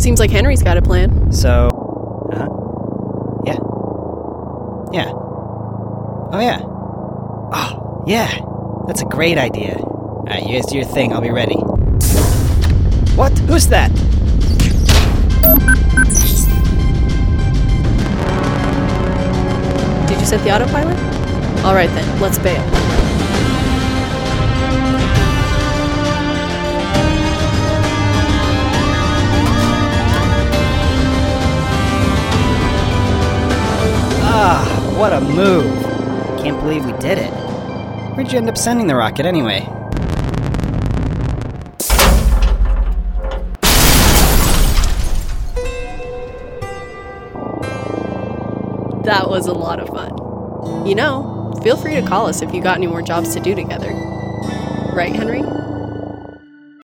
Seems like Henry's got a plan. So... Yeah. Yeah. Oh, yeah. Oh, yeah. That's a great idea. Alright, you guys do your thing. I'll be ready. What? Who's that? Did you set the autopilot? Alright then, let's bail. Ah, what a move. Can't believe we did it. Where'd you end up sending the rocket anyway? That was a lot of fun. You know, feel free to call us if you got any more jobs to do together. Right, Henry?